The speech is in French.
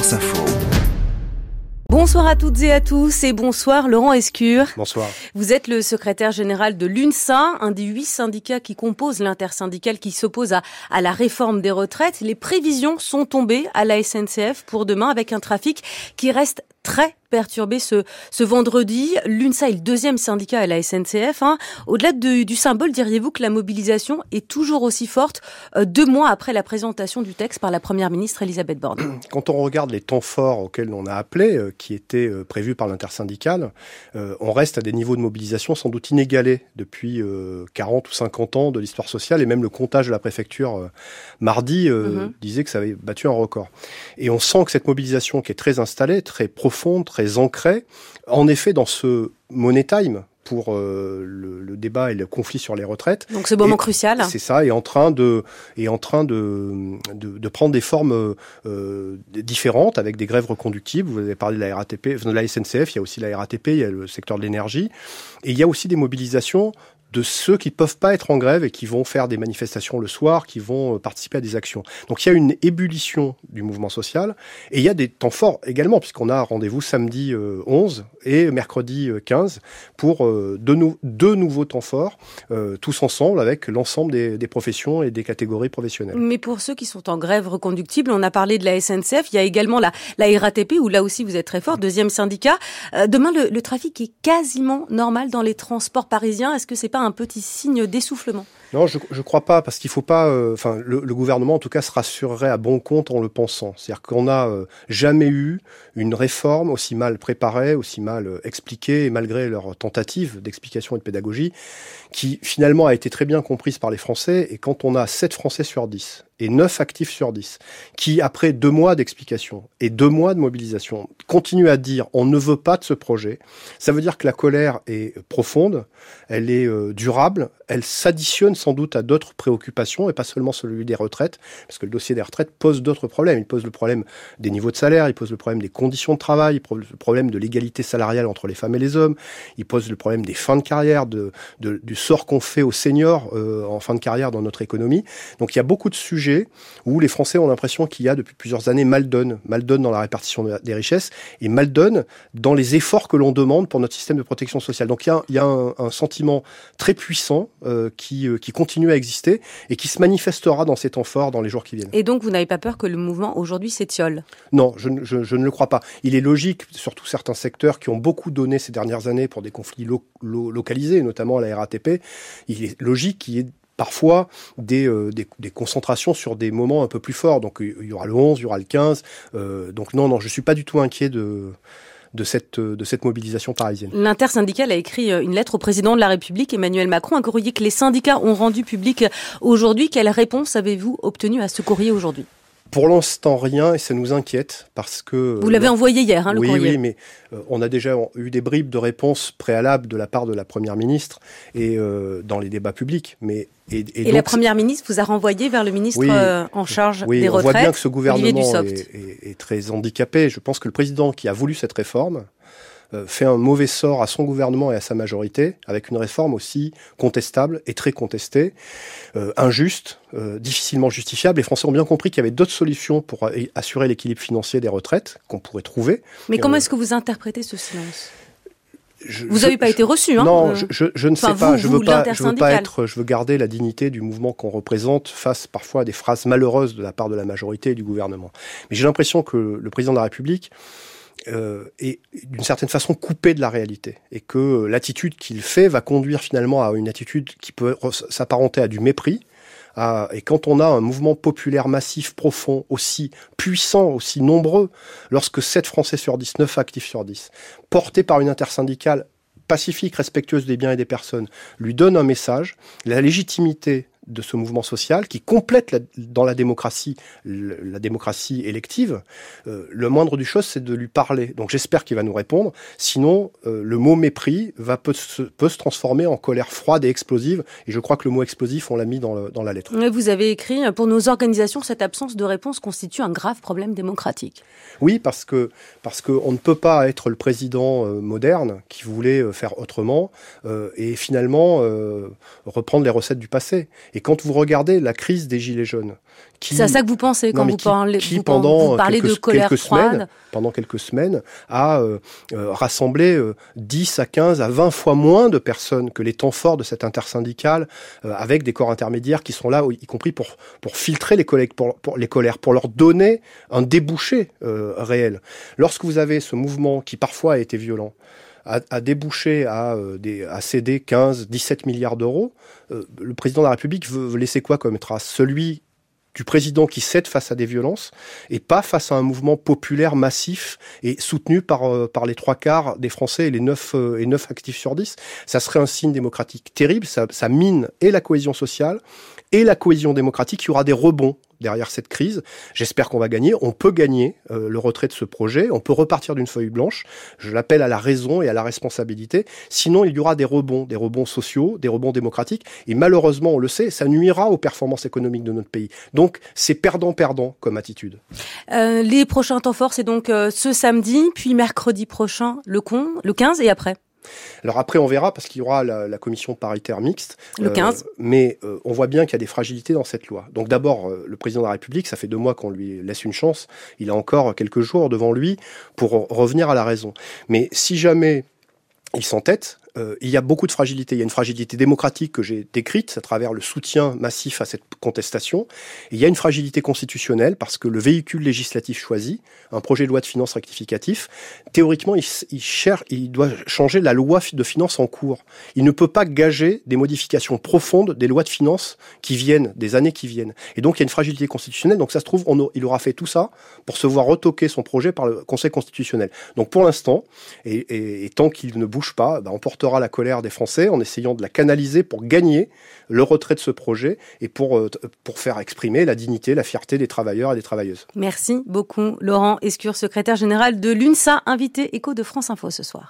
France Info. Bonsoir à toutes et à tous et bonsoir Laurent Escure. Bonsoir. Vous êtes le secrétaire général de l'UNSA, un des 8 syndicats qui composent l'intersyndicale qui s'oppose à la réforme des retraites. Les prévisions sont tombées à la SNCF pour demain avec un trafic qui reste très perturbé ce vendredi. L'UNSA est le deuxième syndicat à la SNCF. Au-delà du symbole, diriez-vous que la mobilisation est toujours aussi forte 2 mois après la présentation du texte par la Première ministre Elisabeth Borne? Quand on regarde les temps forts auxquels on a appelé, qui étaient prévus par l'intersyndicale, on reste à des niveaux de mobilisation sans doute inégalés depuis 40 ou 50 ans de l'histoire sociale, et même le comptage de la préfecture mardi disait que ça avait battu un record. Et on sent que cette mobilisation qui est très installée, très profonde, très ancrée, en effet dans ce money time, pour le débat et le conflit sur les retraites. Donc ce moment crucial. C'est ça, est en train de prendre des formes différentes, avec des grèves reconductibles. Vous avez parlé de la RATP, de la SNCF, il y a aussi la RATP, il y a le secteur de l'énergie. Et il y a aussi des mobilisations de ceux qui ne peuvent pas être en grève et qui vont faire des manifestations le soir, qui vont participer à des actions. Donc il y a une ébullition du mouvement social, et il y a des temps forts également, puisqu'on a rendez-vous samedi 11 et mercredi 15 pour deux nouveaux temps forts, tous ensemble avec l'ensemble des professions et des catégories professionnelles. Mais pour ceux qui sont en grève reconductible, on a parlé de la SNCF, il y a également la RATP, où là aussi vous êtes très fort, deuxième syndicat. Demain, le trafic est quasiment normal dans les transports parisiens. Est-ce que c'est pas un petit signe d'essoufflement? Non, je crois pas, parce qu'il faut pas... le gouvernement, en tout cas, se rassurerait à bon compte en le pensant. C'est-à-dire qu'on n'a jamais eu une réforme aussi mal préparée, aussi mal expliquée, et malgré leur tentative d'explication et de pédagogie, qui finalement a été très bien comprise par les Français. Et quand on a 7 Français sur 10 et 9 actifs sur 10, qui, après 2 mois d'explication et 2 mois de mobilisation, continuent à dire « on ne veut pas de ce projet », ça veut dire que la colère est profonde, elle est durable, elle s'additionne sans doute à d'autres préoccupations, et pas seulement celui des retraites, parce que le dossier des retraites pose d'autres problèmes. Il pose le problème des niveaux de salaire, il pose le problème des conditions de travail, il pose le problème de l'égalité salariale entre les femmes et les hommes, il pose le problème des fins de carrière, du sort qu'on fait aux seniors en fin de carrière dans notre économie. Donc il y a beaucoup de sujets où les Français ont l'impression qu'il y a depuis plusieurs années mal donne dans la répartition des richesses, et mal donne dans les efforts que l'on demande pour notre système de protection sociale. Donc il y a un sentiment très puissant qui continue à exister et qui se manifestera dans ces temps forts dans les jours qui viennent. Et donc vous n'avez pas peur que le mouvement aujourd'hui s'étiole? Non, je ne le crois pas. Il est logique, surtout certains secteurs qui ont beaucoup donné ces dernières années pour des conflits localisés, notamment à la RATP, il est logique qu'il y ait parfois des concentrations sur des moments un peu plus forts. Donc il y aura le 11, il y aura le 15. Donc non, je ne suis pas du tout inquiet de cette mobilisation parisienne. L'intersyndicale a écrit une lettre au président de la République, Emmanuel Macron, un courrier que les syndicats ont rendu public aujourd'hui. Quelle réponse avez-vous obtenue à ce courrier aujourd'hui? Pour l'instant, rien, et ça nous inquiète parce que... Vous l'avez envoyé hier, le courrier. Oui, mais on a déjà eu des bribes de réponses préalables de la part de la Première ministre et dans les débats publics. Et donc, la Première ministre vous a renvoyé vers le ministre en charge des retraites. Oui, on voit bien que ce gouvernement est très handicapé. Je pense que le président qui a voulu cette réforme fait un mauvais sort à son gouvernement et à sa majorité, avec une réforme aussi contestable et très contestée, injuste, difficilement justifiable. Les Français ont bien compris qu'il y avait d'autres solutions pour assurer l'équilibre financier des retraites qu'on pourrait trouver. Mais comment est-ce que vous interprétez ce silence? Vous n'avez pas été reçu, hein? Non, je ne sais pas. Je veux garder la dignité du mouvement qu'on représente face parfois à des phrases malheureuses de la part de la majorité et du gouvernement. Mais j'ai l'impression que le président de la République est d'une certaine façon coupé de la réalité, et que l'attitude qu'il fait va conduire finalement à une attitude qui peut s'apparenter à du mépris. Et quand on a un mouvement populaire massif, profond, aussi puissant, aussi nombreux, lorsque 7 Français sur 10, 9 actifs sur 10, portés par une intersyndicale pacifique, respectueuse des biens et des personnes, lui donne un message, la légitimité de ce mouvement social qui complète dans la démocratie élective, le moindre du chose, c'est de lui parler. Donc j'espère qu'il va nous répondre. Sinon, le mot mépris peut se transformer en colère froide et explosive. Et je crois que le mot explosif, on l'a mis dans la lettre. Vous avez écrit, pour nos organisations, cette absence de réponse constitue un grave problème démocratique. Oui, parce que on ne peut pas être le président moderne qui voulait faire autrement et finalement reprendre les recettes du passé. Et Et quand vous regardez la crise des Gilets jaunes, c'est à ça que vous pensez quand vous parlez de colère froide. Pendant quelques semaines, a rassemblé 10 à 15 à 20 fois moins de personnes que les temps forts de cette intersyndicale, avec des corps intermédiaires qui sont là, y compris pour filtrer les colères, pour leur donner un débouché réel. Lorsque vous avez ce mouvement qui parfois a été violent, a débouché à céder 15, 17 milliards d'euros, le président de la République veut laisser quoi comme trace ? Celui du président qui cède face à des violences et pas face à un mouvement populaire massif et soutenu par les 3/4 des Français et les 9 actifs sur 10. Ça serait un signe démocratique terrible, ça mine et la cohésion sociale et la cohésion démocratique. Il y aura des rebonds derrière cette crise. J'espère qu'on va gagner. On peut gagner le retrait de ce projet. On peut repartir d'une feuille blanche. Je l'appelle à la raison et à la responsabilité. Sinon, il y aura des rebonds sociaux, des rebonds démocratiques. Et malheureusement, on le sait, ça nuira aux performances économiques de notre pays. Donc, c'est perdant-perdant comme attitude. Les prochains temps forts, c'est donc ce samedi, puis mercredi prochain, le 15 et après. Alors après, on verra, parce qu'il y aura la commission paritaire mixte. Le 15. Mais on voit bien qu'il y a des fragilités dans cette loi. Donc d'abord, le président de la République, ça fait 2 mois qu'on lui laisse une chance. Il a encore quelques jours devant lui pour revenir à la raison. Mais si jamais il s'entête, il y a beaucoup de fragilité. Il y a une fragilité démocratique que j'ai décrite à travers le soutien massif à cette contestation. Et il y a une fragilité constitutionnelle parce que le véhicule législatif choisi, un projet de loi de finances rectificatif, théoriquement, il doit changer la loi de finances en cours. Il ne peut pas gager des modifications profondes des lois de finances qui viennent, des années qui viennent. Et donc, il y a une fragilité constitutionnelle. Donc, ça se trouve, il aura fait tout ça pour se voir retoquer son projet par le Conseil constitutionnel. Donc, pour l'instant, et tant qu'il ne bouge pas, on portera la colère des Français en essayant de la canaliser pour gagner le retrait de ce projet et pour faire exprimer la dignité, la fierté des travailleurs et des travailleuses. Merci beaucoup Laurent Escure, secrétaire général de l'UNSA, invité Écho de France Info ce soir.